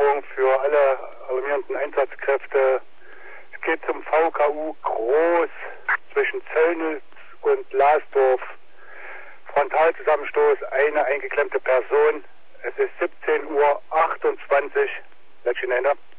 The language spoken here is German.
Aufforderung für alle alarmierenden Einsatzkräfte. Es geht zum VKU Groß zwischen Zöllnitz und Lasdorf. Frontalzusammenstoß, eine eingeklemmte Person. Es ist 17:28 Uhr. Letzte Ende.